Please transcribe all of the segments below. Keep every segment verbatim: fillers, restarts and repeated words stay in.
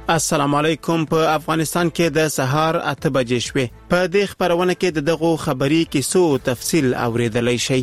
السلام علیکم. په افغانستان کې د سهار اته بجې شوې. په دې خبرونه کې د دغو خبري کیسو تفصیل اوریدلای شئ.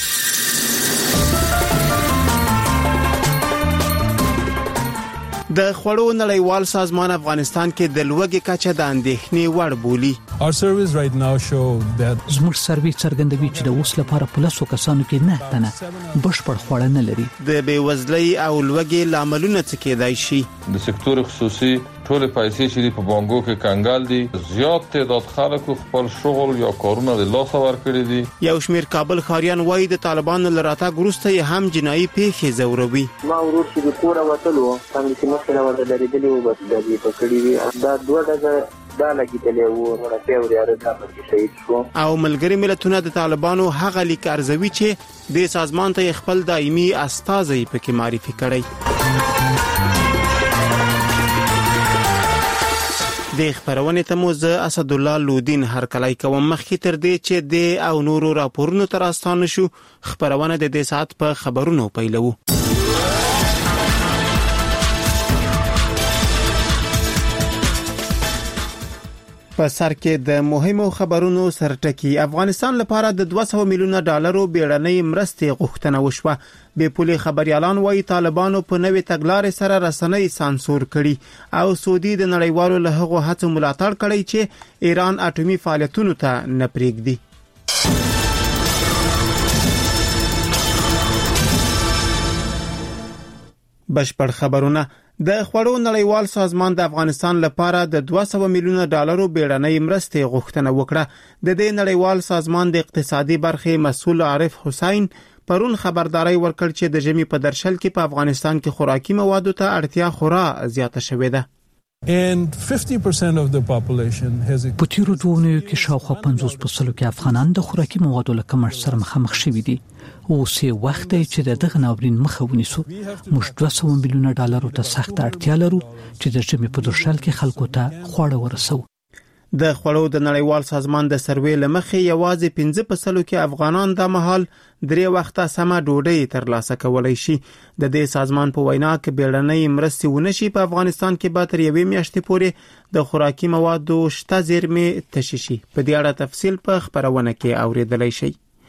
د خوړو نړیوال سازمان افغانستان کې د لوږې کچه د اندېښنې وړ بولي. Our surveys right now show that زموږ سروې څرګندوي چې د اوس لپاره په لسو کسانو کې نه تنه بشپړ خواړه نه لري. د بېوزلۍ او لوږې لاملونه څه کېدای شي؟ د سکتور خصوصي ټول پیسې چې په بانکو کې کنګال دي، زیات تعداد خلکو خپل شغل یا کارونه د لاس ورکړي دي. یو شمېر کابل ښاریان وایي د طالبانو له راتګ وروسته یې هم جنایي پیښې ځوروي. ما ورور چې د کوره وتلو څنګه چې مخکې راوړل لري و بس د دې په کړي وي دا دوه ډزه دا لګیدلې وو نو راځي ورته د شهید شو. او ملګری ملتونه د طالبانو هغه لیک ارزوي چې د سازمان ته خپل دایمي استازي پکې معرفي کړي. د خبرونه ته مو زه اسد الله لودین هرکلای کوم. مخکې تر دې چې د او نورو راپورونو تر استانه شو، خبرونه د دې ساعت په خبرونو پیلو. په سر کې د مهمو خبرونو سرټکی. افغانستان لپاره د دوه سوه میلیونه ډالرو بیړنۍ مرستې غوښتنه وشوه. بې پولي خبريالان وایي طالبانو په نوې تګلارې سره رسنۍ سانسور کړي او سعودي د نړیوالو له هغو هڅو ملاتړ کړی چې ایران اټومي فعالیتونو ته نه پرېږدي. بشپړ خبرونه. د خوړو نړیوال سازمان د افغانستان لپاره د دوه سوه میلیونه ډالرو بیړنۍ مرستې غوښتنه وکړه. د دې نړیوال سازمان د اقتصادي برخې مسؤل عارف حسین پرون خبرداري ورکړ چې د ژمي په درشل کې په افغانستان کې خوراکي موادو ته اړتیا خورا زیاته شوې ده. And fifty percent of the population has په تیرو دوه اونیو کې شاوخوا پنځوس فیصد کې افغانان د خوراکي موادو له کمښت سره مخامخ شوي دي. اوس یې وخت دی چې د دغه ناورین مخه ونیسو. موږ دوه سوه میلیونه ډالرو ته سخت اړتیا لرو چې د ژمي په درشل کې خلکو ته خواړه ورسوو. د خوړو د نړیوال سازمان د سروې لمخې یوازې پنځه فیصد کې افغانان د مهال درې وخته سمه ډوډۍ ترلاسه کولای شي. د دې سازمان په وینا کې بیړنۍ مرستې ونشي په افغانستان کې به تر یوې میاشتې پورې د خوراکي موادو شته زیرمې تشي شي. په دې اړه تفصیل په خبرونه کې اوریدلای شئ.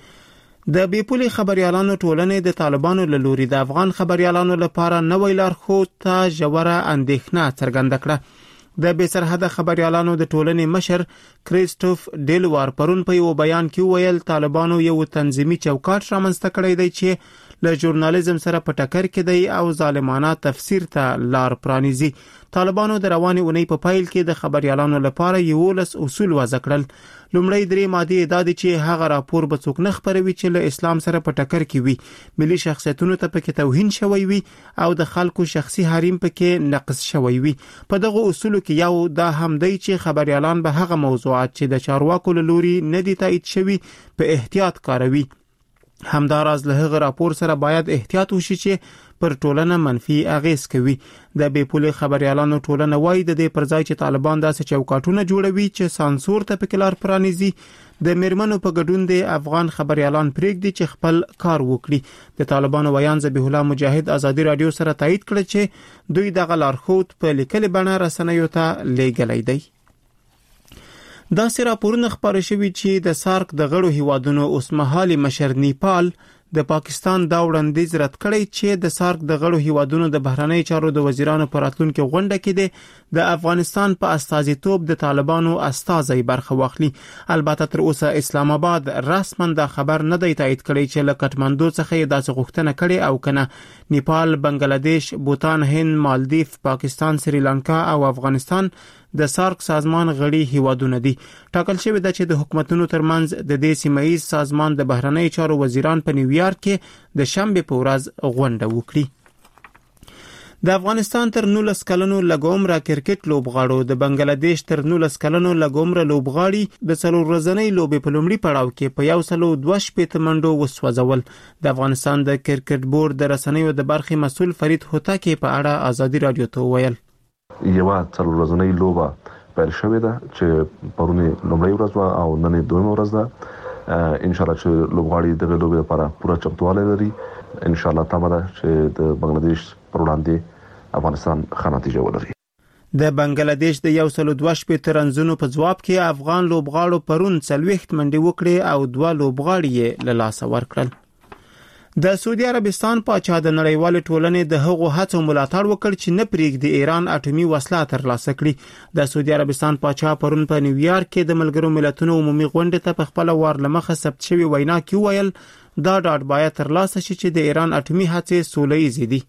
د بیپولي خبريالانو ټولنې د طالبانو له لوري د افغان خبريالانو لپاره نوې لارښود ته ژوره اندېښنه څرګنده کړه. د بې سرحده خبريالانو د ټولنې مشر کریسټوف ډیلوار پرون په یو بیان کې ویل طالبانو یو تنظیمي چوکاټ رامنځته کړی دی چې له ژورنالیزم سره په ټکر کې دی او ظالمانه تفسیر ته لار پرانیزي. طالبانو د روانې اونۍ په پایل کې د خبريالانو لپاره یولس اصول وضع کړل. لومړی درې ماده دا دي چې هغه راپور به څوک نه خبروي چې له اسلام سره په ټکر کې وي، ملي شخصیتونو ته پکې توهین شوی وي او د خلکو شخصي حریم پکې نقض شوی وي. په دغه اصولو کې یو دا هم دی چې خبريالان به هغه موضوعات چې د چارواکو له لوري نه دي تایید شوي په احتیاط کاروي. همداراز له هغه راپور سره باید احتیاط وشي چې پر ټولنه منفي اغیز کوي. د بیپولي خبريالانو ټولنه وایي د دې پر ځای چې طالبان داسې چوکاټونه جوړوي چې سانسور ته پکې لار پرانیزي، د میرمنو په ګډون د افغان خبريالان پرېږدي چې خپل کار وکړي. د طالبانو ویان ذبیح الله مجاهد ازادي رادیو سره تایید کړ چې دوی دغه لارښود په لیکلي بڼه رسنیو ته لیږلی دی. دا سره راپورونه خبره شوي چې د سارک د غړو هیوادونو اوسمهالي مشر نیپال د پاکستان دا وړاندیز رد کړی چې د سارک د غړو هیوادونو د بهرنی چارو د وزیرانو په راتلونکي غونډه کې د افغانستان په استازیتوب د طالبانو استازي برخه واخلي. البته تر اوسه اسلام آباد رسما دا خبر نه دی تایید کړی چې له کټمندو څخه داسې غوښتنه کړي او کنه. نیپال، بنگلاديش، بوتان، هند، مالدیف، پاکستان، سریلانکا او افغانستان د سارک سازمان غړي هیوادونه دي. ټاکل شوی دی چې د حکومتونو ترمنځ د دې سیمایي سازمان د بهرنی چارو وزیران په نیویارک کې د شنبه په ورځ غونډه وکړي. د افغانستان تر نولس کلنو لګومره کرکټ لوبغاړو د بنگلاديش تر نولس کلنو لګومره لوبغاړي د څلور ورځنۍ لوبې په لومړي پړاو کې په یو سلو دوه شپېته منډو وسوځول. د افغانستان د کرکټ بورډ د رسنیو د برخې مسؤل فرید هوتکی په اړه ازادي رادیو ته ویل یو څلور ورځنۍ لوبه پیل شوې ده چې پرونی لومړی ورځ او نن دویمه ورځ ده. ان شاء الله چې لوبغاړي د لوبې لپاره پوره چمتووالی لري. ان شاء الله تمه ده چې د بنگلاديش پر وړاندې افغانستان ښه نتیجه ولري. د بنگلاديش د یو سل دوه شپږ رنزونو په جواب کې افغان لوبغاړو پرون څلوېښت منډې وکړې او دوه لوبغاړي یې له لاسه ورکړل. د سعودي عربستان پاچا د نړیوال ټولنې د هغو هڅو ملاتړ وکړ چې نه پرېږدي ایران اټومي وسله ترلاسه کړي. د سعودي عربستان پاچا پرون په نیویارک کې د ملګرو ملتونو عمومي غونډې ته په خپل وار لمخه ثبت شوی وینا کې ویل دا ډاډ باید ترلاسه شي چې د ایران اټومي هڅې سوله ییزې دي.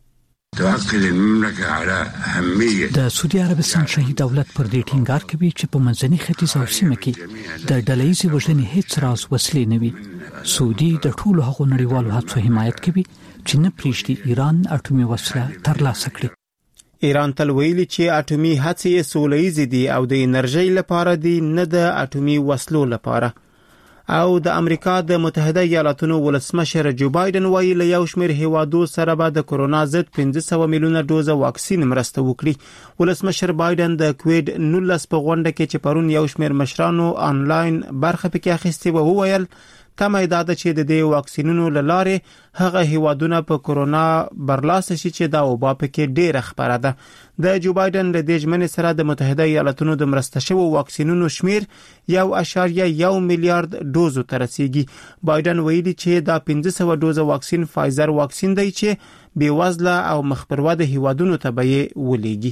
د سعودي عربستان شاهي دولت پر دې ټینګار کوي چې په منځني ختیځ او سیمه کې د ډله‌ییزې وژنې هیڅ راز وسلې نه وي. سعودي د ټولو هغو نړیوالو هڅو حمایت کوي چې نه پرېږدي ایران اټومي وسله ترلاسه کړي. ایران تل ویلي چې اټومي هڅې سوله ییزې دي او د انرژۍ لپاره دي نه د اټومي وسلو لپاره. او د امریکا د متحده ایالاتونو ولسمشر جو بایدن وایي له یو شمېر هیوادو سره به د کورونا ضد پنځه سوه میلیونه ډوزه واکسین مرسته وکړي. ولسمشر بایدن د کووید نولس په غونډه کې چې پرون یو شمېر مشرانو آنلاین برخه پکې اخیستې و وویل تمه دا ده چې د دې واکسینونو له لارې هغه هیوادونه په کورونا برلاسه شي چې دا وبا پکې ډېره خپره ده. د جو بایدن له دې ژمنې سره د متحده ایالاتونو د مرسته شوو واکسینونو شمیر یو اعشاریه یو میلیارډ ډوزو ته رسیږي. بایدن ویلي چې دا پنځه سوه ډوزه واکسین فایزر واکسین دی چې بېوزله او مخبرواده هیوادونو ته به یې ولېږي.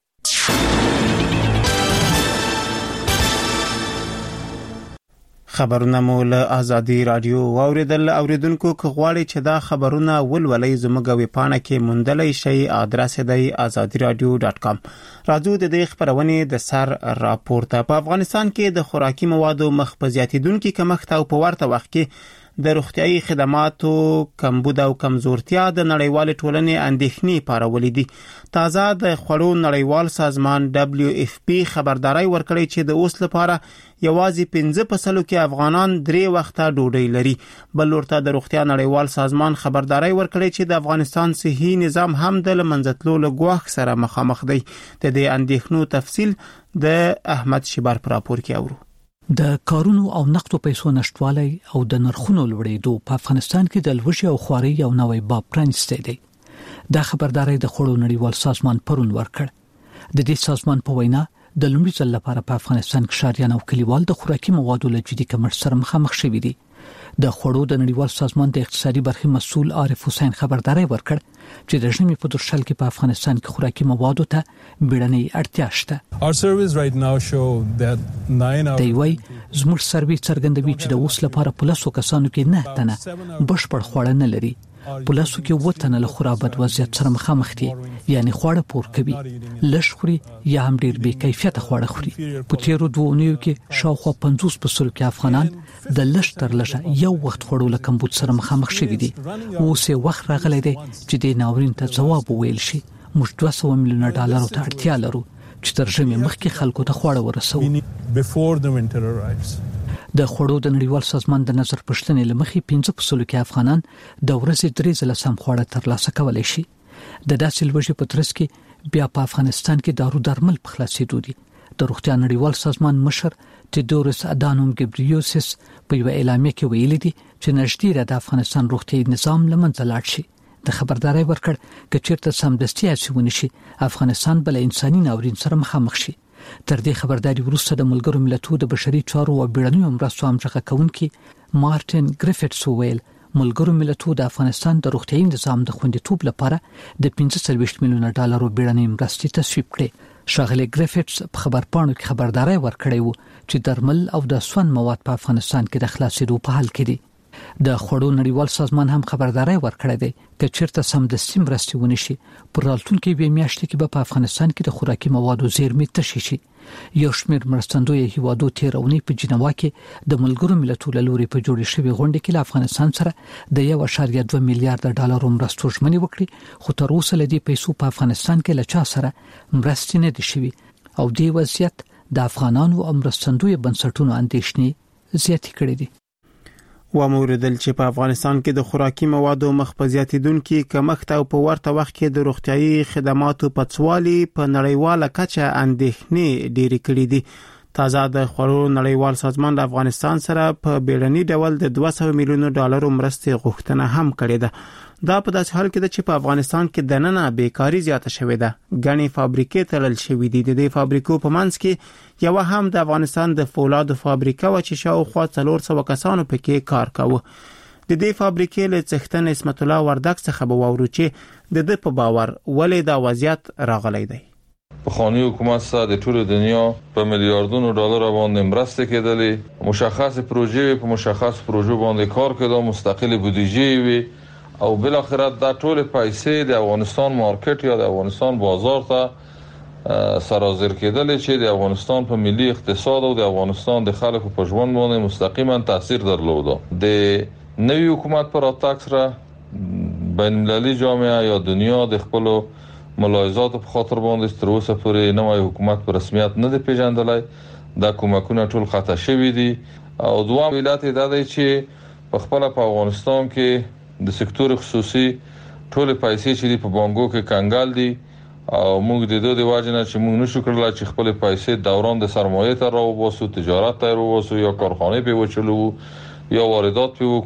خبرونه مو له آزادی رادیو واوریدل. اوریدونکو که غواړئ چې دا خبرونه ولولئ زموږ ویب پاڼه کې موندلی شئ. آدرس دی آزادی رادیو ډاټ کام. راځو د دې خبرونې د سر راپورته. په افغانستان کې د خوراکي موادو مخ په زیاتیدونکي کمښت او په ورته وخت کې د روغتیايي خدماتو کمبود او کمزورتیا د نړیوال ټولنې اندېښنې پارولې دي. تازه د خوړو نړیوال سازمان دبلیو اف پی خبرداري ورکړې چې د اوس لپاره یوازې پنځه په سلو کې افغانان درې وخته ډوډۍ لري. بل ورته د روغتیا نړیوال سازمان خبرداري ورکړې چې د افغانستان صحي نظام هم د لمنځه تلو له ګواښ سره مخامخ دی. د دې اندېښنو تفصیل د احمد شیبر پر راپور کې اورو. د کارونو او نقدو پیسو نشټوالی او د نرخونو لوړېدو په افغانستان کې د لوږې او خوارۍ یو نوی باب پرانیستی دی. دا خبرداري د خوړو نړیوال سازمان پرون ورکړ. د دې سازمان په وینا د لومړي ځل لپاره په افغانستان کې ښاریان او کلیوال د خوراکي موادو له جدي کمښت سره مخامخ شوي دي. د خوړو د نړیوال سازمان د اقتصادي برخې مسؤل عارف حسین خبرداري ورکړ چې د ژمي په درشل کې په افغانستان کې خوراکي موادو ته بیړنۍ اړتیا شته. Our surveys right now show that nine out دی وای زموږ سروې څرګندوي چې د اوس لپاره په لسو کسانو کې نه تنه بشپړ خواړه نه لري. په لاسو کې وطن له خرابت وضعیت سره مخامخ دي، یعنی خواړه پور کوي، لږ خوري یا هم ډیر بې کیفیته خواړه خوري. په تیرو دوه اونیو کې شاوخوا پنځوس په سلو کې افغانان د لږ تر لږه یو وخت خوړو له کمبود سره مخامخ شوي دي. اوس یې وخت راغلی دی چې د ناورین ته ځواب وویل شي. موږ دوه سوه میلیونه ډالرو ته اړتیا لرو چې تر ژمي مخکې خلکو ته خواړه ورسوو. د خوړو د نړیوال سازمان د نظر پښتنې لمخې پنځه په سلو کې افغانان د ورځې درې ځله سم خواړه ترلاسه کولی شي. د داسې لوږې په ترڅ کې بیا په افغانستان کې دارو درمل په خلاصېدو دي. د روغتیا نړیوال سازمان مشر تیودوروس ادانوم ګبریوسس په یو اعلامیه کې ویلي دي چې نږدې د افغانستان روغتیايي نظام له منځه لاړ شي. د خبرداري ورکړ چې چیرته سمدستي هڅې ونشي افغانستان بل انساني ناورین سره مخامخ شي. تر دې خبرداري وروسته د ملګرو ملتونو د بشري چارو او بیړنیو مرستو همغږي کوونکي مارټن ګریفټس ویل ملګرو ملتونو د افغانستان د روغتیايي نظام د خوندیتوب لپاره د پنځه سوه میلیونه ډالرو بیړنۍ مرستې تصویب کړې. ښاغلی ګریفټس په خبرپاڼو کې خبرداري ورکړې و چې درمل او د سون مواد په افغانستان کې د خلاصېدو په حال کې دي. د خوړو نړیوال سازمان هم خبرداري ورکړې ده چې چیرته سمدستي مرستې ونشي پر راتلونکي به میاشتې کې به په افغانستان کې د خوراکي موادو زیرمې تشي شي. یو شمېر مرستندوی هیوادو تیرونی په جنوا کې د ملګرو ملتونو لوري په جوړې شوی غونډه کې له افغانستان سره د یو اعشاریه دوه میلیارډ ډالرو مرستو ژمنې وکړي، خو تر اوسه لدی پیسو په افغانستان کې له چا سره مرستې نه دي شوي او دې وضعیت د افغانانو او مرستندوی بنسټونو اندېښنې زیاتې کړې دي. و موردل چې په افغانستان کې د خوراکي موادو مخ په زیاتیدونکي کمښت او په ورته وخت کې د روغتیايي خدماتو پڅوالي په نړیواله کچه اندېښنې ډېرې کړې دي. تازه د خوړو نړیوال سازمان د افغانستان سره په بیړني ډول د دوه سوه میلیونو ډالرو مرستې غوښتنه هم کړې ده. دا په داسې حال کې ده چې په افغانستان کې دننه بیکاری زیاته شوې ده. غني فابریکې تړل شوې دي. د دې فابریکو په منځ کې یو هم د افغانستان د فولادو فابریکه و چې شاوخوا څلور سوه کسانو پکې کار کاوه. د دې فابریکې له څښتن اسمت الله وردګ څخه به واورو چې د د په باور ولې دا وضعیت راغلی دی. پخوانی حکومت سره د ټول دنیا په میلیارډونو ډالر باندې مرسته کېدلې، مشخص پروژې په مشخص پروژو باندې کار کېده، مستقل بودیجه وي او بل اخر دا ټول پیسې د افغانستان مارکیټ یا د افغانستان بازار ته سرازیر کېدلې چې د افغانستان په ملي اقتصاد او د افغانستان د خلکو په ژوند باندې مستقیما تاثیر درلوده. د نوي حکومت پر اتاک سره بین المللي جامعه یا دنیا د خپل ملاحظات په خاطر باندې تر اوسه پورې نوی حکومت په رسمیت نه دی پیژندلای. دا کومکونه ټول خطا شوی دي او دوام علت دا دی چې په خپل په افغانستان کې د سکتور خصوصي ټول پیسې چې په بانکو کې کنګال دي او موږ د دوه د واجنه چې موږ نشو کړل چې خپل پیسې دوران د سرمایه ته راوباسو، تجارت ته راوباسو یا کارخانه په وچلو یا واردات په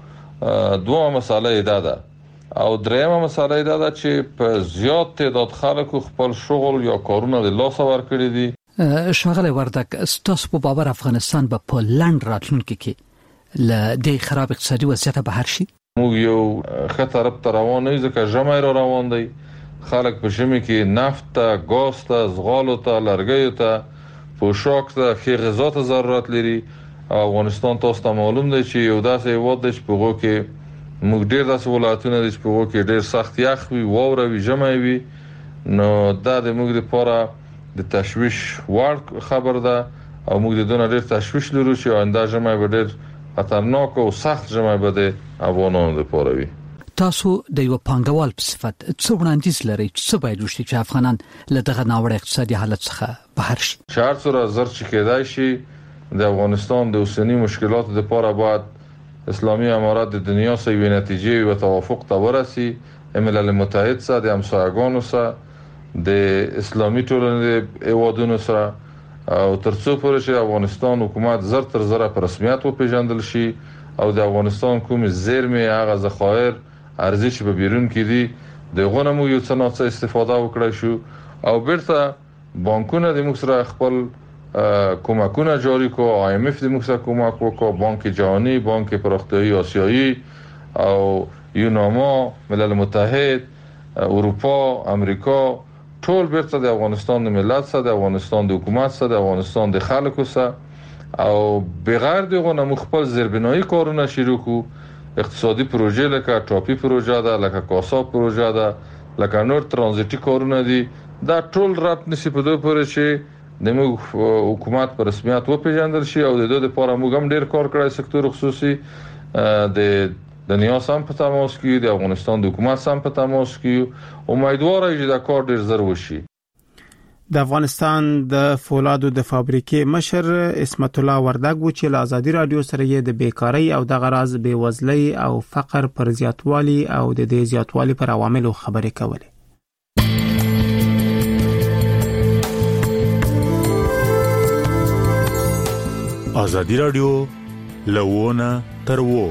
وکړو. دوه مسالې دا ده. او دریمه مسله دا ده چې په زیات تعداد خلکو خپل شغل یا کارونه د لاس ورکړي دي. شاغله وردک ستاسو په باور افغانستان به په لند راتلونکي کې ل د خراب اقتصادي وضعیت به هر شي. موږ یو خطر په روان نه ځکه جمع را روان دی. خلک په شمه کې نفت ته، ګاز ته، زغالو ته، لرګیو ته، پوشاک ته، خې غذا ته ضرورت لري. افغانستان تاسو ته معلوم دی چې یو داسې هیواد دی چې په هغه کې موږ ډېر داسې ولایتونه دي چې په هغه کې ډېر سخت یخ وي، واوره وي، ژمی وي. نو دا د موږ لپاره د تشویش وړ خبر ده او موږ د دونه ډېر تشویش لرو چې آینده ژمی به ډېر خطرناک او سخت ژمی به د افغانانو لپاره وي. تاسو د یو پانګوال په صفت څه وړاندیز لرئ چې باید وشي چې افغانان له دغه ناوړه اقتصادي حالت څخه بهر شي؟ چې هر څومره زر چې کېدای شي د افغانستان د اوسنی مشکلاتو لپاره باید اسلامی امارات د دنیا سره یو نتیجه او توافق ته ورسي. ملل متحد سره د همسایګانو سره د اسلامي ټولنې ایوادونو سره او ترڅو پورې چې افغانستان حکومت زر تر زر په رسمیت وپیژندل شي او د افغانستان کوم زیرمې هغه ذخایر ارزش په بیرون کې دي د غونمو یو څه نه استفاده وکړای شو او بیرته بانکونه د موږ سره خپل کومکونه جاری کو. آی ام اف د موږ سره کومک وکړو، بانک جهانی، بانک پراختیایی آسیایی او یوناما، ملل متحد، اروپا، امریکا ټول بیرته د افغانستان د ملت سره، د افغانستان د حکومت سره، د افغانستان د خلکو سره او بغیر دغه نو خپل زیربنایی کارونه شروع کو. اقتصادي پروژې لکه ټاپي پروژه ده، لکه کاسا پروژه ده، لکه نور ترانزیتي کارونه دي. دا ټول رات نشي په دوه پورې چې د موږ حکومت په رسمیت وپیژندل شي او د دوه لپاره موږ هم ډیر کار کړی. سکتور خصوصي د دنیا سم په تماس کې، د افغانستان د حکومت سم په تماس کې، امیدوار یم چې دا کار ډیر زر وشي. د افغانستان د فولادو د فابریکې مشر اسمت الله وردګ و چې له ازادي رادیو سره یې د بیکاری او د غراز بیوزلۍ او فقر پر زیاتوالي او د دې زیاتوالي پر عواملو خبرې کولې. ازادي رادیو لوونه تروو.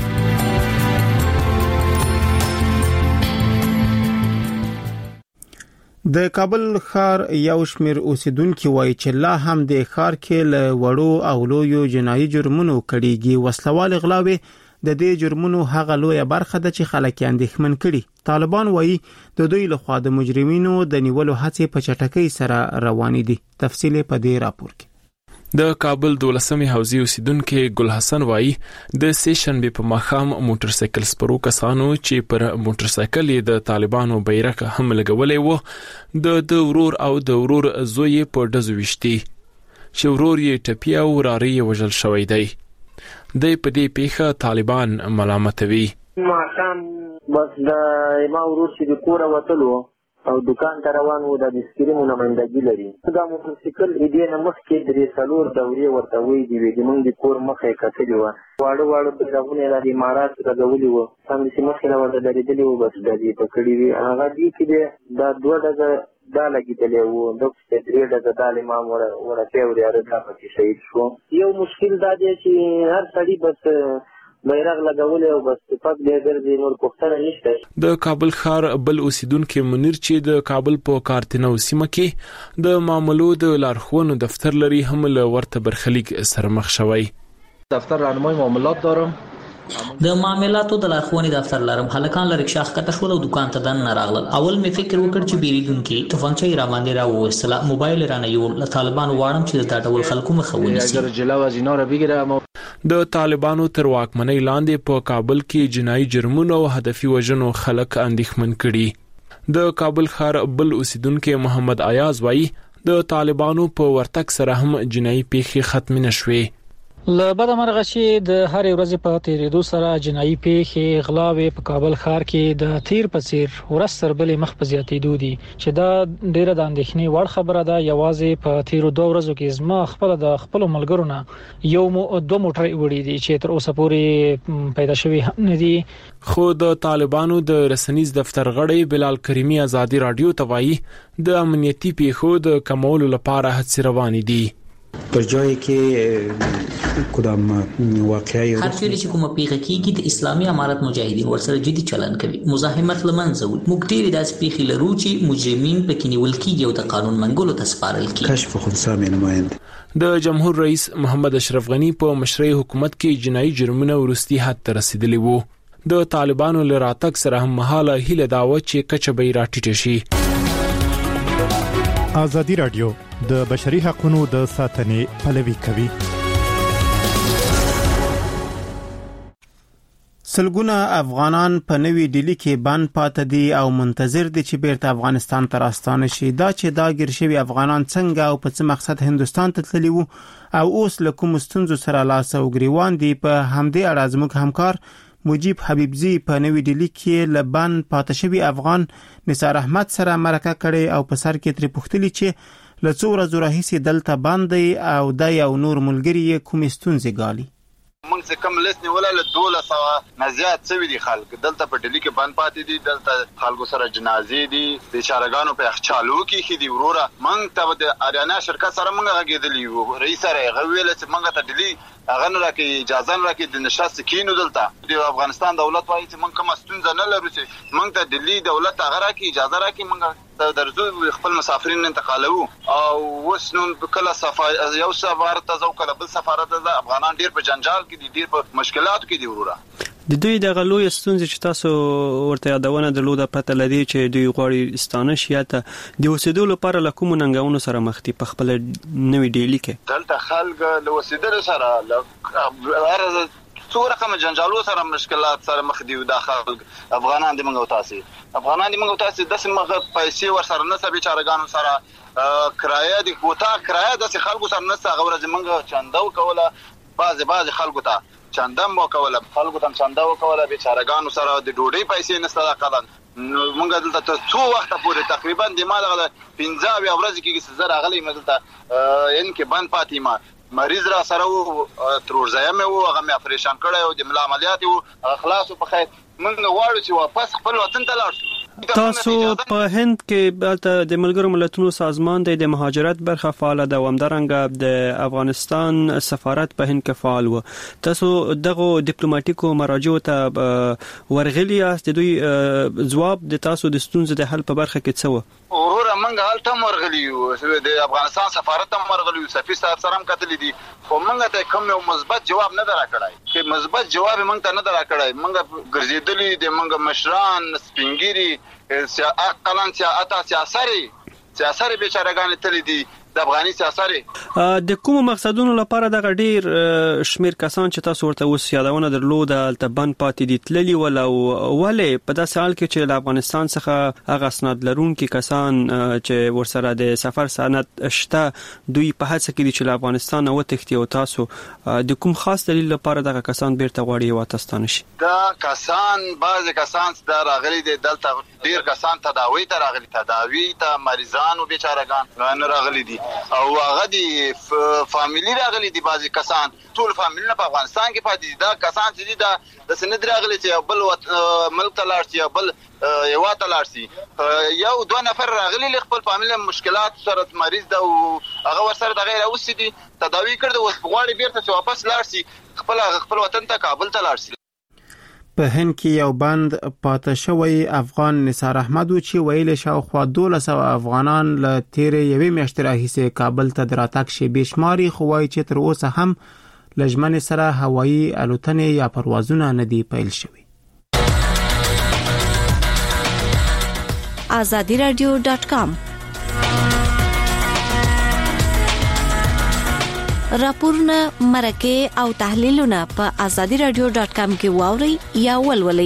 د کابل ښار یو شمیر اوسیدونکو وایي چې لا هم د ښار کې له وړو او لویو جنایي جرمونو کړيږي. وسلوال غلاوي د دې جرمونو هغه لویه برخه ده چې خلک یې اندېښمن کړي. طالبان وایي د دوی لخوا د مجرمینو د نیولو هڅې په چټکۍ سره روانې دي. تفصیل په دې راپور کې. د کابل دولسمې حوزې اوسیدونکو ګل حسن وایي د سیشنبه په مخام موټر سایکل سپرو کسانو چې پر موټر سایکل د طالبانو بیرغ هم لګولې و د د ورور او د ورور زوی په دزو وشتي چې ورور یې ټپي او راري وژل شوی دی. د په دې پیښه طالبان ملامتوي. ما شام بس د ما ورور چې د کور وتلو او دکان ته روان وو د سکرینو نمائندګي لري. دا موټر سایکل دې نه مخکې درې سالور دورې ورته وې دی وې موږ د کور مخې کتلې و. واړو واړو بیرغونه د امارات راغلي وو. څنګه چې مخې لا ورته درېدلې وو بس د دې پکړې وی هغه دې کې دا دوه دغه دا لګیدلې وو. د درې دغه د امام ور ورته ورته راځه پکې شهید شو. یو مشکل دا دی چې هر سړی بس بیرغ لګولې او بس پک دې ګرځي، نور پوښتنه نشته. د کابل ښار بل اوسیدونکو منیر چې د کابل په کارتنو سیمه کې د معاملو د لارښوونو دفتر لري هم له ورته برخلیک سره مخ شوی. دفتر راهنمای معاملات دارم، د معاملاتو د لارښوونې دفتر لرم. هلکان له رکشا ښکته شول او دکان ته دننه راغلل. اول مې فکر وکړ چې بیریدونکي توفانچه یې را باندې راوویستله، موبایل یې رانه یوړ. له طالبانو واړم چې دا ډول خلکو مخه ونیسي. اگر جلو از اینا را بگیرم. د طالبانو تر واکمنۍ لاندې په کابل کې جنایي جرمونو او هدفي وژنو خلک اندېښمن کړي. د کابل ښار بل اوسیدونکو محمد ایاز وایي د طالبانو په ورتګ سره هم جنایي پیښې ختم نشوي. له بده مرغه چې د هر ورځ په تیریدو سره جنایي پیښې غلاوې په کابل ښار کې د تیر په څیر ورځ تر بلې مخ په زیاتېدو دي چې دا ډیره د اندېښنې وړ خبره ده. یوازې په تیرو دوه ورځو کې زما خپل د خپل ملګرو نه یو مو دوه موټر وړي دي چې تر اوسه پورې پیدا شوی نه دي. خو د طالبانو د رسنیز دفتر غړی بلال کریمی ازادي رادیو ته وایي د امنیتي پیښو د کمولو لپاره هڅې روانې دي. پر جای کې کدام واقعي هر چیرې چې کومه پیښه کیږي د اسلامي امارت مجاهدین ورسره جدي چلند کوي، مزاحمت لمنځه وړي. موږ ډېر داسې پیښې لرو چې مجرمین پکې نیول کیږي او د قانون منګولو ته سپارل کیږي. کشف خنثی نماینده د جمهور رئیس محمد اشرف غنی په مشرۍ حکومت کې جنایي جرمونه ورستي حد ته رسیدلي وو. د طالبانو له راتګ سره هم مهاله هیله دا و چې کچه به راټیټه شي. ازادي رادیو د بشري حقوقو د ساتنې پلوي کوي. سلګونه افغانان په نوې ډیلی کې بند پاتې دي او منتظر دي چې بیرته افغانستان ته راستانه شي. دا چې دا ګیر شوی افغانان څنګه او په څه مقصد هندستان ته تللی وو او اوس له کوم ستونزو سره لاس او ګریوان دي، په همدې اړه زموږ همکار مجيب حبيبزي په نوې ډیلی کې له بند پاتې شوی افغان نثار احمد سره مرکه کړي او په سر کې تر پوښتنه چې له څو ورځې راهیسې دلته باندې او د یو نور ملګری کوم ستونزې ګالي. موږ څه کم لیست نیول له دوله سوا نه زیات څوي دي خلک دلته په ډیلی کې بند پاتې دي. دلته خلکو سره جنازې دي، د چارګانو په اخچالو کې خېدي. وروره موږ ته د اریانا شرکت سره موږ غږېدلی وو، رئیس سره غویل چې موږ ته ډیلی هغه نه راکې اجازه نه راکې د نشست کینو. دلته د افغانستان دولت وایي چې موږ کوم ستونزه نه لرو چې موږ ته دلی دولت هغه راکې اجازه راکې موږ درځو خپل مسافرین انتقالو. او وس نو کله سفارت یو سفارت ته ځو کله بل سفارت ته افغانان ډیر په جنجال کې دي، ډیر په مشکلاتو کې دي. وروره د دوی د غلوی ستونزې چې تاسو ورته یادونه درلوده پته لدی چې دوی غواړي ستانه شیاته د اوسېدو لپاره له کوم ننګونو سره مخ دي په خپل نوې ډیلی کې. دلته خلک له اوسېدل سره له څو رقم جنجالو سره مشکلات سره مخ دي. د خلک افغانان دي موږ تاسو افغانان دي موږ تاسو د سمغه پیسې ور سره نه سبي چارګانو سره کرایه دي کوتا کرایه د خلکو سره نه څنګه ورځ موږ چاندو کوله. بعض بعض خلکو ته چندم وکوله، خلکو ته چنده وکوله، بیچارهګانو سره د ډوډۍ پیسې نشته. دا قدم موږ دلته څو وخت پورې تقریبا د ما دغه پنځه بیا ورځې کې زر اغلی مدلته ان کې بند پاتې ما مریض را سره وو تر ورځې مې وو هغه مې اپریشن کړی او د ملا عملیات وو خلاص په خیر. موږ غواړو چې واپس خپل وطن ته لاړ شو. تاسو په هند کې د ملګرو ملتونو سازمان د مهاجرت برخه فعال ده او همدارنګه د افغانستان سفارت په هند کې فعال و. تاسو دغه ډیپلوماټیکو مراجعو ته ورغلی یاست، د دوی ځواب د تاسو د ستونزې د حل په برخه کې څه و؟ وروره موږ هلته مرغلی یو، د افغانستان سفارت ته مرغلی یو، سفیر صاحب سره هم کتلی دي، خو موږ ته کوم یو مثبت جواب نه دراکړای. چې مثبت جواب موږ ته نه دراکړای. موږ ګرځېدلی د موږ مشران سپینګيري اقلان سیاست سیاسري سیاسري بیچارهګان تل دي د افغاني سیاسري. د کوم مقصدونو لپاره د غډیر شمیر کسان چې تاسو ورته اوس یادونه درلوده التبان پاتې دي تللی ولا ولې په داسې حال کې چې د افغانستان څخه هغه اسناد لرونکي کسان چې ورسره د سفر سند شته دوی په هڅه کې دي چې له افغانستان نه وتښتي او تاسو د کوم خاص دلیل لپاره دغه کسان بیرته غواړي واتستانه شي؟ دا کسان بعض کسان د راغلي دي دلته ډیر کسان تداوی ته راغلي، تداوی ته مریضانو بیچارهګان نه راغلي دي او هغه دي فامیلی راغلي دي. بعضی کسان ټول فامیلی نه په افغانستان کې پاتې دي. دا کسان چې دي د سند راغلي چې بل ملک ته لاړ شي بل یو ته لاړ شي. یو دوه نفر راغلي خپل فامیلی مشکلات سره مریض ده او هغه ورسره د غیر اوسې دي تداوی کړي اوس غواړي بیرته چې واپس لاړ شي. خپل خپل وطن ته کابل ته لاړ شي. په هند کې یو بند پاتې شوی افغان نثار احمد چې ویل شاوخوا دولس سوه افغانان له تیرې یوې میاشتې راهیسې کابل ته دراتک شي بشماري خو وايي چې تر اوسه هم لجمن سره هوایی الوتنې یا پروازونه نه دي پیل شوي. azadi radio dot com راپورونه مرکه او تحلیلونه په azadi radio dot com کې واوري یا ولولئ.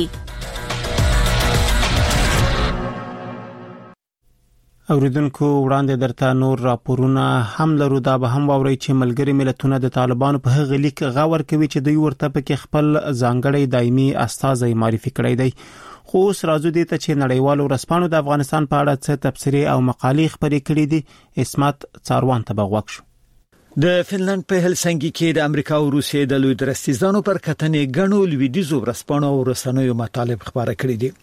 اوریدونکو وړاندې درته نور راپورونه هم لرو. دا به هم واوري چې ملګری ملتونه د طالبانو په هغه لیک غور کوي چې دوی ورته په خپل ځانګړی دایمي استازی معرفي کړی دی. خو اوس راځو دې ته چې نړیوالو رسپانو د افغانستان په اړه څه تبصرې او مقالې خپرې کړې دي. اسمت څاروان ته بغوښ شو. د فنلند په هلسنګي کې د امریکا او روسیې د لوی درستیزانو پر کتنې غنو لویدیزو رسپانو او رسنیو مطالب خبره کړې دي.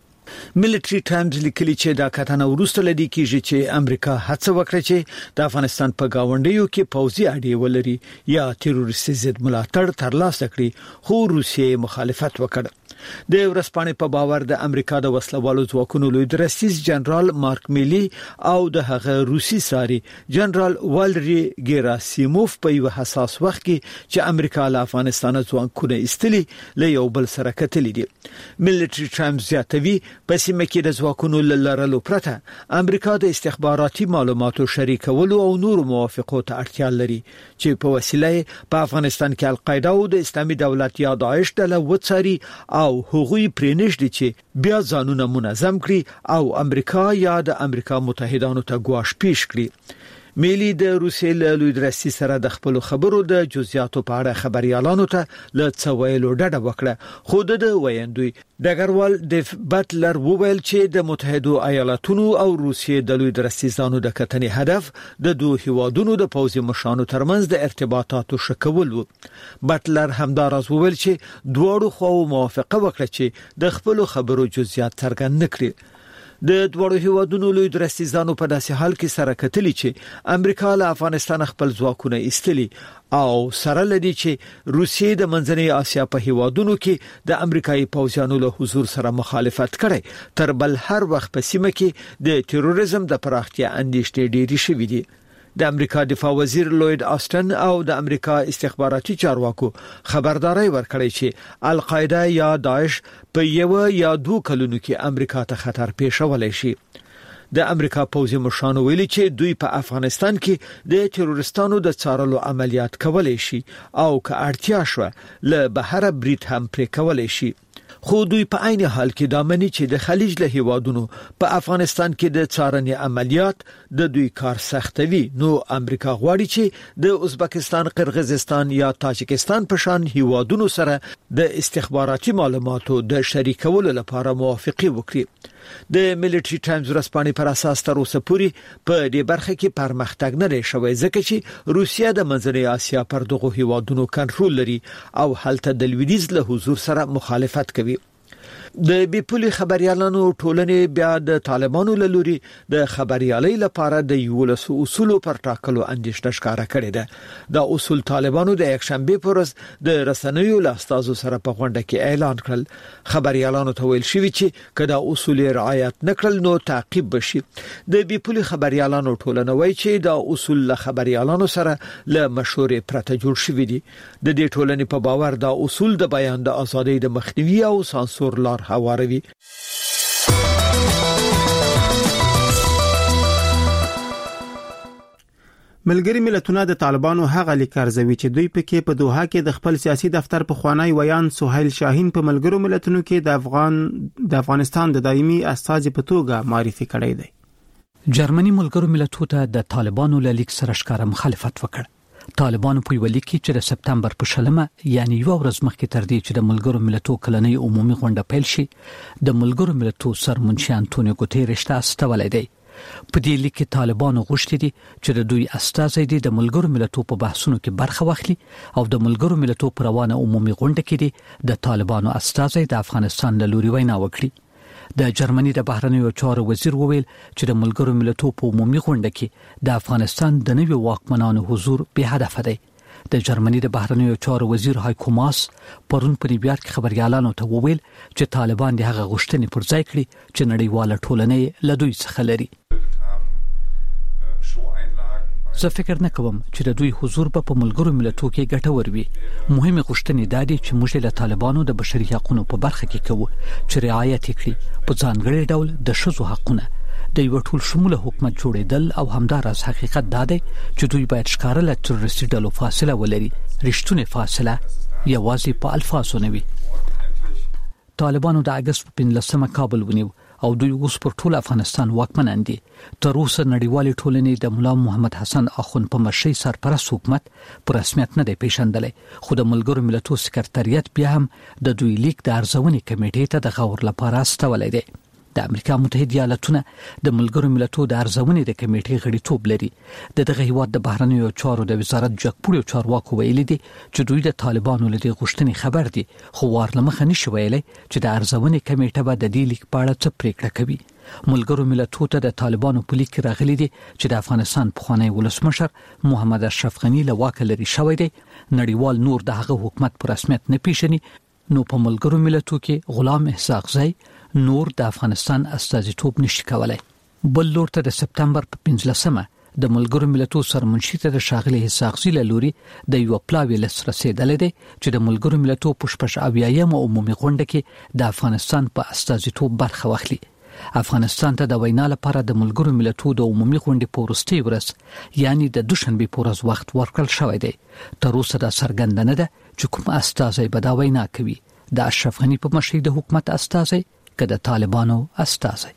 ملټری ټایمز لیکلي چې دا کتنه ورسته لدی کیږي چې امریکا هڅه وکړي چې د افغانستان په گاونډیو کې پوځي اړیکې ولري یا تروریستي ضد ملاتړ ترلاسه کړي، خو روسیې مخالفت وکړ. د ورسپانې په باور د امریکا د وسلوالو ځواکونو لوی درستیز جنرال مارک میلی او د هغه روسي ساري جنرال والری ګراسیموف په یو حساس وخت کې چې امریکا له افغانستان ځواکونه ایستلي له یو بل سره کتلې دي. ملټری ټایمز زیاتوي په سیمه کې د ځواکونو لرلو پرته امریکا د استخباراتي معلوماتو شریکولو او نور موافقو ته اړتیا لري چې په وسیله په افغانستان کې القاعده او د اسلامي دولت یا داعش ډله وڅاري او هغوی پرېنښدي چې بیا ځانونه منظم کړي او امریکا یا د امریکا متحدانو ته ګواښ پیښ کړي. میلی د روسیې له لوی درستي سره د خپل خبرو د جزئیاتو په اړه خبريالانو ته له څویلو ډډه وکړه، خو د ویندوی ډګروال ډیف بټلر وویل چې د متحدو ایالاتونو او روسیې د لوی درستیزانو د کتنې هدف د دوه هیوادونو د پوځي مشرانو ترمنځ د ارتباطاتو شکول و. بټلر همداراز وویل چې دواړو خواو موافقه وکړه چې د خپل خبرو جزئیات څرګند نکړي. د دوړو هیوادونو لوی درستیزانو په داسې حال کې سره کتلی چې امریکا له افغانستان خپل ځواکونه ایستلي او سره لدی چې روسیې د منځنۍ اسیا په هیوادونو کې د امریکایي پوځیانو له حضور سره مخالفت کړي، تر بل هر وخت په سیمه کې د تروریزم د پراختیا اندېښنې ډېری شوې دي. د امریکا دفاع وزیر لوید آستن او د امریکا استخباراتي چارواکو خبرداري ورکړی چې القاعده یا داعش په یو یا دوه کلونو کې امریکا ته خطر پیښولای شي. د امریکا پوځي مشرانو ویلي چې دوی په افغانستان کې د تروریستانو د څارلو عملیات کولای شي او که اړتیا شوه له بهر برید هم پرې کولای شي. خو دوی په عین حال کې دا مني چې د خلیج له هیوادونو په افغانستان کې د څارنې عملیات د دوی کار سختوي. نو امریکا غواړي چې د ازبکستان، قرغیزستان یا تاجکستان په شان هیوادونو سره د استخباراتي معلوماتو د شریکولو لپاره موافقه وکړي. د ملټری ټایمز ورځپاڼې پر اساس تر اوسه پورې په دې برخه کې پرمختګ نه شوی ځکه چې روسیا د منځنۍ اسیا پر دغه هیوادونو کنټرول لري او هلته د لویدیز له حضور سره مخالفت کوي. د بیپولي خبريالانو ټولنې بیا د طالبانو له لوري د خبريالۍ لپاره د یولسو اصول پر ټاکلو اندیشنه ښکارا کړې ده. دا اصول طالبانو د یکشنبه پر ورځ د رسنیو له استادو سره په غونډه کې اعلان کړل. خبريالانو ته ویل شوی چې کله اصول رعایت نکړل نو تعقیب بشي. د بیپولي خبريالانو ټولنه وایي چې دا اصول له خبريالانو سره له مشورې پرته جوړ شوی دي. د دې ټولنې په باور دا اصول د بیان د ازادۍ د مخنیوي او سانسور لار هواروي. ملګری ملتونه د طالبانو هغه لیکارزوي چې دوی پکې په دوحه کې د خپل سیاسي دفتر په خوانی ویان سہیل شاهین په ملګرو ملتونو کې د افغان د افغانستان د دایمي استازي په توګه معرفي کړی دی. جرمني ملګرو ملتونو ته د طالبانو له لیک سره ښکاره مخالفت وکړ. طالبانو په ویلي کې چې د سپتمبر په شلمه یعنی یو ورځ مخکې تر دې چې د ملګرو ملتونو کلنۍ عمومي غونډه پیل شي د ملګرو ملتونو سرمنشي انټونیو ګوتيريش ته استولای دی. په دې لیک کې طالبانو غوښتي دي چې د دوی استازي د ملګرو ملتونو په بحثونو کې برخه واخلي او د ملګرو ملتونو پر روانه عمومي غونډه کې د طالبانو استازي د افغانستان له لوري وینا وکړي. د جرمني د بهرنیو چارو وزیر وویل چې د ملګرو ملتونو په عمومي غونډه کې د افغانستان د نوي واکمنانو حضور به هدف دی. د جرمني د بهرنیو چارو وزیر هایکو ماس پرون په نیویارک کې خبريالانو ته وویل چې طالبان د هغه غوښتنې پر ځای کړي چې نړیواله ټولنه له دوی څخه لري. زه فکر نه کوم چې د دوی حضور په ملګرو ملتونو کې ګټور وي. مهمه غوښتنې دا دي چې موږ له طالبانو د بشري حقوقو په برخه کې کوو چې رعایت کړي، په ځانګړي ډول د ښځو حقوقونه. د یو ټول شموله حکومت جوړېدل او همداراز حقیقت دا دی چې دوی باید ښکاره له تروریستي ډلو فاصله ولري، رښتونه فاصله یوازې په الفاظو نه وي. طالبانو د اگست په پنځلسمه کابل ونیو او دوی اوس پر ټول افغانستان واکمنان دي. تر اوسه نړیوالې ټولنې د مولا محمد حسن اخوند په مشرۍ سرپرست حکومت پر رسمیت نه دی پیژندلی، خو د ملګرو ملتونو سکرټریات بیا هم د دوی لیک د ارزونې کمیټې ته د غور لپاره استولی دی. د امریکا متحده ایالاتونه د ملګرو ملتونو د ارزونې د کمیټې غړیتوب لري. د دغه هیواد د بهرنیو چارو د وزارت جګپوړو چارواکو ویلي دي چې دوی د طالبانو له غوښتنې خبر دي، خو ورلمخه نشي ویلي چې د ارزونې کمیټه به د دې لیک په اړه څه پریکړه کوي. ملګرو ملتونو ته د طالبانو په لیک راغلي دي چې د افغانستان پخوانی ولسمشر محمد اشرف غنی له واکه لري شوی دی. نړیوال نور د هغه حکومت په رسمیت نه پیژني، نو په ملګرو ملتونو کې غلام اسحاقزی نور د افغانستان استازیتوب نشي کولای. بل لور ته د سپتمبر په پنځلسمه د ملګرو ملتونو سرمنشي ته د شاغلي اسحاقزی له لوري د یو پلاوی لس رسیدلې دی چې د ملګرو ملتونو پښپش اویایم عمومي غونډه کې د افغانستان په استازیتوب برخه واخلي. افغانستان ته د وینا لپاره د ملګرو ملتونو د عمومي غونډې په وروستي ورځ یعنی د دوشنبه په ورځ وخت ورکړل شوی دی. تر اوسه دا څرګنده نه ده چې کوم استازی به دا وینا کوي، د اشرف غنی په مشرۍ د حکومت استازی که د طالبانو استازی.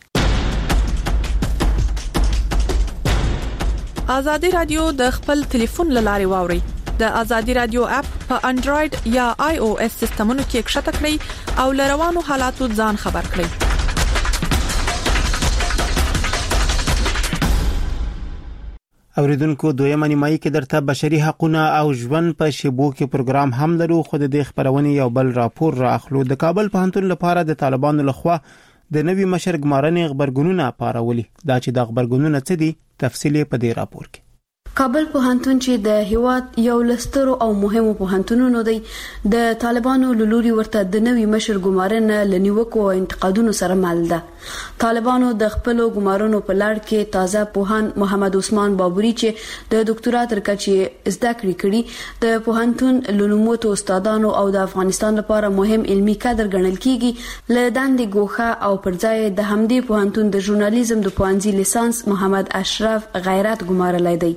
ازادي رادیو د خپل ټلیفون لاري واوري. د ازادي رادیو اپ په انډراید یا آی او اس سیستمونو کې ښکته کړئ او لروانو حالاتو ځان خبر کړئ. اوریدونکو دویمه نیمایي کې درته بشري حقوقونه او ژوند په شیبو کې پروګرام هم لرو، خو د دې خبرونه یو بل راپور راخلو. د کابل پوهنتون لپاره د طالبانو لخوا د نوي مشر ګمارنې خبرګونونه پارولي. دا چې د خبرګونونه څه دي تفصیل په دې راپور کې. کابل پوهنتون چې د هیواد یو لسترو او مهمو پوهنتونونو دی، د طالبانو لوري ورته د نوي مشر ګمارنه لنیوکو او انتقادونو سره مل ده. طالبانو د خپل ګمارنو په لړ کې تازه پوهان محمد عثمان بابوري چې د ډاکټرا تر کچې زده کړې کړي د پوهنتون لونموتو استادانو او د افغانستان لپاره مهم علمي کادر ګڼل کیږي، له دندې ګوښه او پر ځای د همدې پوهنتون د ژورنالیزم د پوهنځي لیسانس محمد اشرف غیرت ګمارلای دی.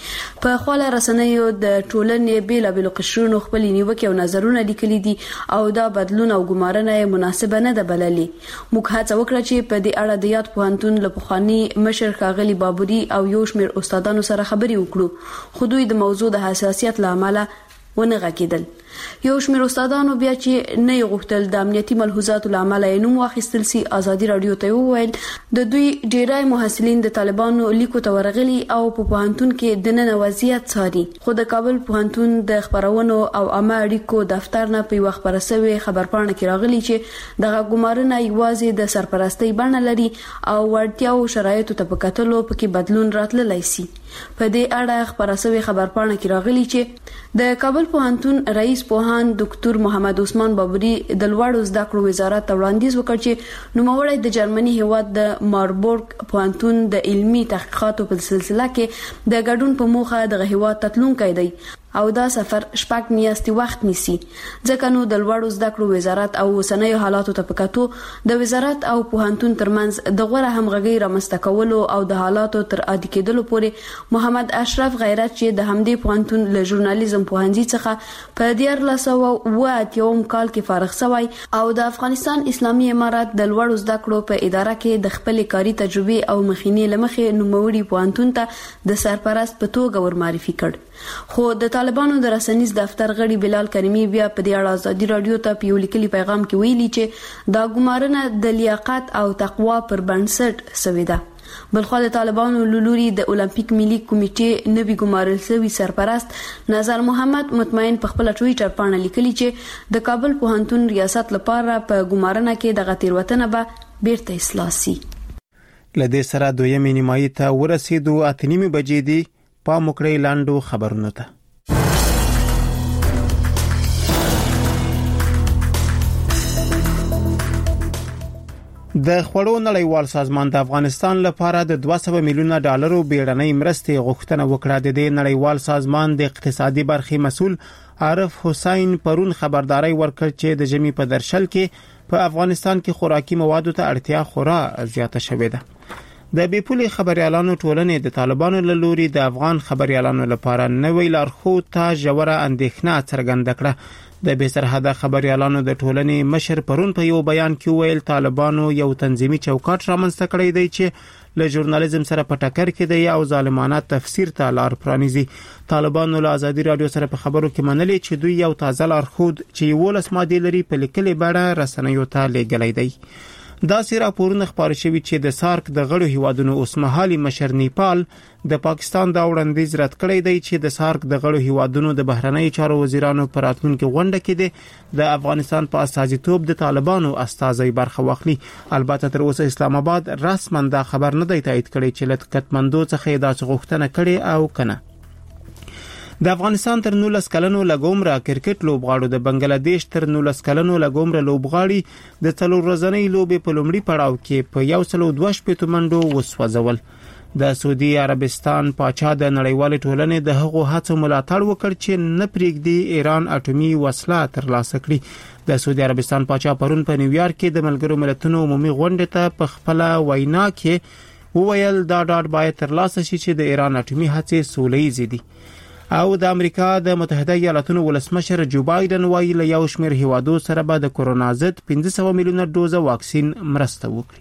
په خواله رسنیو د ټولنې بیلابیلو قشرونو خپل نیوکې او نظرونه لیکلي دي او دا بدلون او ګمارنه مناسبه نه ده بللي. موږ هڅه وکړه چې په دې اړه د یاد پوهنتون له پخواني مشر ښاغلي بابوري او یو شمېر استادانو سره خبرې وکړو، خو دوی د موضوع د حساسیت له امله ونه غږیدل. یو شمېر استادانو بیا چې نه غوښتل د امنیتي ملحوظاتو له امله یې نوم واخیستل سي، ازادي رادیو ته وویل د دوی ډیری محصلین د طالبانو لیکو ته ورغلي او په پوهنتون کې د نن وضعیت څاري. خو د کابل پوهنتون د خبرونو او عامه اړیکو دفتر نه په یو خبرسوي خبرپاڼه کې راغلي چې دغه ګمارنه یوازې د سرپرستۍ بڼه لري او وړتیا او شرایطو ته په کتلو پکې بدلون راتللی سي. په دې اړه خبرسوي خبرپاڼه کې راغلي چې د کابل پوهنتون رئیس پوهان ډاکټر محمد عثمان بابوري د لوړو زده کړو وزارت ته وړاندیز وکړ چې نوموړی د جرمني هیواد د ماربورګ پوهنتون د علمي تحقیقاتو په سلسله کې د ګډون په موخه د هیواد تتلونکی دی او دا سفر شپږ میاشتې وخت نیسي. ځکه نو د لوړو زده کړو وزارت او اوسنیو حالاتو ته پکاتو د وزارت او پوهنتون ترمنځ د غوړه همغږي رامنځته کولو او د حالاتو تر عادي کېدلو پورې محمد اشرف غیرت چې د همدې پوهنتون له ژورنالیزم پوهنځي څخه په دیارلس سوه اوه اتیاوم کال کې فارغ شوی او د افغانستان اسلامي امارات د لوړو زده کړو په اداره کې د خپل کاري تجربه او مخینې لمخې نوموړي پوهنتون ته د سرپرست په توګه ورمعرفي کړ. خو د طالبانو د رسنیز دفتر غړي بلال کریمی بیا په دې اړه ازادي رادیو ته په یو لیکلي پیغام کې ویلي چې دا ګمارنه د لیاقت او تقوا پر بنسټ شوې ده. بلخو د طالبانو لوري د اولمپیک ملي کمیټې نوی ګمارل شوی سرپرست نظر محمد مطمئن په خپل ټویټر باندې لیکلي چې د کابل پوهنتون ریاست لپاره په ګمارنه کې د غتیروتنه به بیرته اصلاح شي. لدې سره دویمه نیمایي ته ورسېدو. اته نیمه بجې دي. په مکړې لاندو خبرونه ته د خوړو نړیوال سازمان د افغانستان لپاره د دوه سوه میلیونه ډالرو بیړنۍ مرستې غوښتنه وکړه. د دې نړیوال سازمان د اقتصادي برخې مسؤل عارف حسین پرون خبرداري ورکړ چې د جمی په درشل کې په افغانستان کې خوراکي موادو ته اړتیا خورا زیاته شوې ده. د بیپولي خبريالانو ټولنې د طالبانو له لوري د افغان خبريالانو لپاره نوې لارښود ته ژوره اندېښنه څرګنده کړه. د بې سرحده خبريالانو د ټولنې مشر پرون په یو بیان کې ویل طالبانو یو تنظیمي چوکاټ رامنځته کړی دی چې له ژورنالیزم سره په ټکر کې دی او ظالمانه تفسیر ته لار پرانیزي. طالبانو له ازادي رادیو سره په خبرو کې منلي چې دوی یو تازه لارښود چې یولس ماده لري په لیکلي بڼه رسنیو ته لیږلی دی. دا سي راپورونه خبري شوي چې د سارک د غړو هیوادونو اوسمهالي مشر نیپال د پاکستان دا وړاندیز رد کړی دی چې د سارک د غړو هیوادونو د بهرنۍ چارو وزیرانو پر راتلونکي غونډه کې د د افغانستان په استازیتوب د طالبانو استازي برخه واخلي. البته تر اوسه اسلام آباد رسما دا خبر نه دی تایید کړی چې له کټمندو څخه دا غوښتنه کړي او کنه. د افغانستان تر نولس کلنو لګومره کرکټ لوبغاړو د بنگلاديش تر نولس کلنو لګومره لوبغاړي د څلور ورځنۍ لوبې په لومړي پړاو کې په یو سل او دوه شپږ منډو وسوځول. د سعودي عربستان پاچا د نړیوال ټولنې د هغو هڅو ملاتړ وکړ چې نه پرېږدي ایران اټومي وسله ترلاسه کړي. د سعودي عربستان پاچا پرون په نیویارک کې د ملګرو ملتونو عمومي غونډې ته په خپل وینا کې وویل دا ډاډ باید ترلاسه شي چې د ایران اټومي هڅې سوله‌ییزې دي. او د امریکا د متحده ایالاتونو ولسمشر جو بایدن وایي له یو شمېر هیوادو سره به د کورونا ضد پنځه سوه میلیونه ډوزه واکسین مرسته وکړي.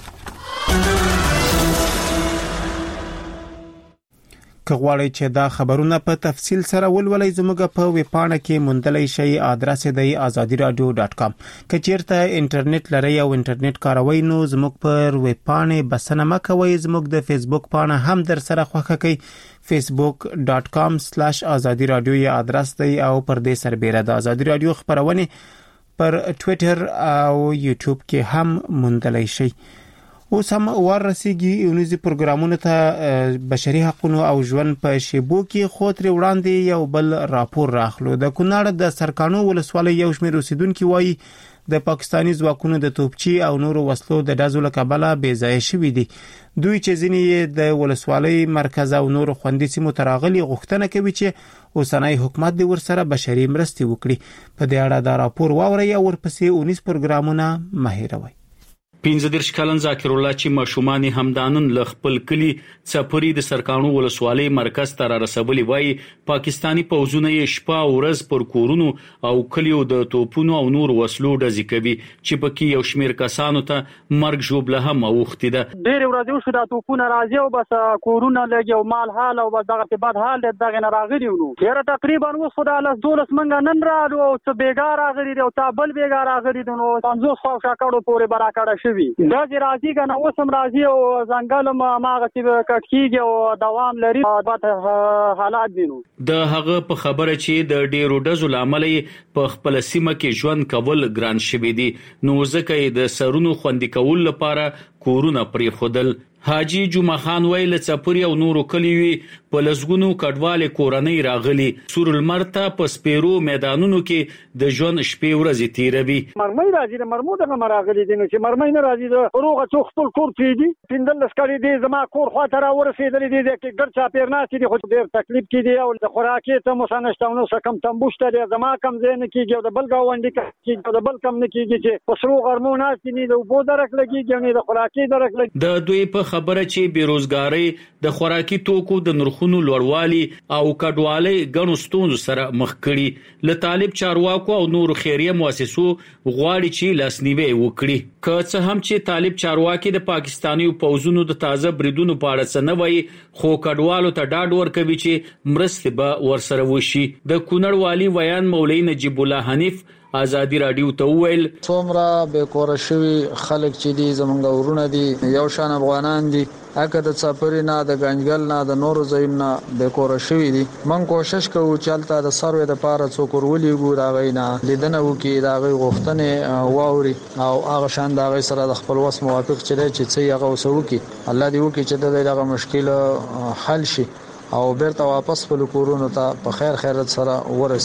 که غواړئ چې دا خبرونه په تفصیل سره ولولئ زموږ په ویب پاڼه کې موندلی شئ. آدرس دی azadi radio dot com. که چیرته انټرنیټ لرئ او انټرنیټ کاروئ نو زموږ پر ویب پاڼه بسنه مه کوئ. زموږ د فیسبوک پاڼه هم در سره خوښه کړئ. facebook dot com slash azadi radio یا آدرس دی او پر دې سربېره د ازادي رادیو خبرونه پر ټوئیټر او یوټیوب کې هم موندلی شئ. اوس هم ورسیږي اونیزي پروګرامونو ته بشري حقوقو او ژوند په شیبو کې خو تر وړاندې یو بل راپور راخلو. د کونړ د سرکانو ولسوالۍ یو شمېر اوسیدونکو وایي د پاکستاني ځواکونو د توپچي او نورو وسلو د ډزو له کبله بې ځای شوي دي. دوی چې ځینې د ولسوالۍ مرکز او نورو خوندي سیمو ته راغلي غوښتنه کوي چې اوسنی حکومت د ورسره بشري مرستې وکړي. په دې اړه دا راپور واورئ او ورپسې اونیز پروګرامونه مه هېروئ. پنځه دېرش کلن ذاکر الله چې ماشومان همدانن ل خپل کلی څپری د سرکانو ولسوالۍ مرکز ته را رسولي وای پاکستانی پوځونه یې شپه او ورځ پر کورونو او کلیو د توپونو او نور وسلو ډزې کوي چې پکې یو شمیر کسانو ته مرګ ژوبله هم اوختي ده. ډېر ورځې وشو دا توپونه راځي او بس کورونه لګي او مال حال او بس دغه په بد حال دغه نه راغلي ونو ډېر تقریبا اوس خدای له دولس منګه نن راغلو او څه بیګار راغلي او تابل بیګار راغلي نو پنځوس خو شاکړو پورې براکړه شي. دا چې راځي کنه اوس هم راځي او ځنګل ماغه چې کټکیږي او دوام لري په حالات دي. نو د هغه په خبره چې د ډیرو ډزو لامل په خپل سیمه کې ژوند کول ګران شوی دي نو ځکه د سرونو خوندي کول لپاره کورونه پرې خودل. حاجی جمعه خان ویل څپری او نورو کلیوي په لزګونو کډواله کورنۍ راغلي سور المرته په سپیرو میدانونو کې د ژوند شپې ورځې تیروي. مرمۍ راځي د مرمو دغه مراغلي دي چې مرمۍ نه راځي د روغه څو خپل کور پیږي پندل لسکري دي زما کور خوا ته را ورسېدلې دي چې ګر چا پیرناسي دي خو ډېر تکلیف کې دي او د خوراکي ته مو سنشتونو سکم تمبوشته دي زما کم زین کېږي او د بل گاونډي کېږي د بل کم نه کېږي چې پسرو غرمو ناسي نه د وبو درک لګيږي نه د خوراکي درک لګي. د دوی په خبره چې بیروزګاری د خوراکي توکو د نرخونو لوړوالي او کډوالۍ غنو ستونزو سره مخ کړي. له طالب چارواکو او نور خیریه مؤسسو غواړي چې لاسنیوي وکړي. که څه هم چې طالب چارواکي د پاکستاني پوځونو د تازه بریدونو په اړه څه نه وایي خو کډوالو ته ډاډ ورکوي چې مرستې به ورسره وشي. د کونړ والی ویان مولوی نجیب الله حنیف ازادي رادیو ته ویل څومره به کور شوی خلک چې دي زمونږ ورونه دي یو شان افغانان دي اګه د څپری نه د ګنجګل نه د نورو ځایونو به کور شوی دي. من کوشش کوو چې الته د سروې د پاره څوک ورولېګو دا غینا لیدنه وکي دا غي غوښتنه واوري او هغه شان دا غي سره د خپل وس موافق چي چې څه هغه وسو کی الله دې وکي چې دغه مشکل حل شي او بیرته واپس خپل کورونو ته په خیر خیرت سره ورسي.